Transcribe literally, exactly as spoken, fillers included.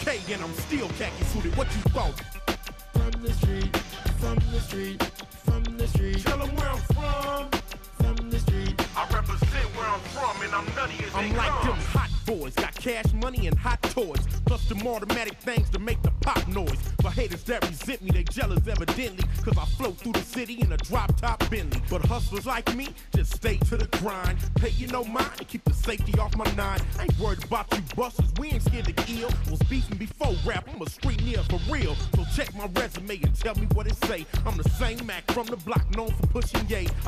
K and I'm still khaki suited. What you thought? From the street, from the street, from the street. Tell them where I'm from. From the street. I represent where I'm from and I'm nutty as I'm they like come. them hot boys, got cash money and hot toys, plus them automatic things to make the pop noise. For haters that resent me, they jealous evidently, cause I float through the city in a drop top Bentley. But hustlers like me just stay to the grind, pay you no mind and keep the safety off my nine. I ain't worried about you busters, we ain't scared to kill. Was beefing before rap, I'm a street nigga for real. So check my resume and tell me what it say. I'm the same Mac from the block known for pushing yay.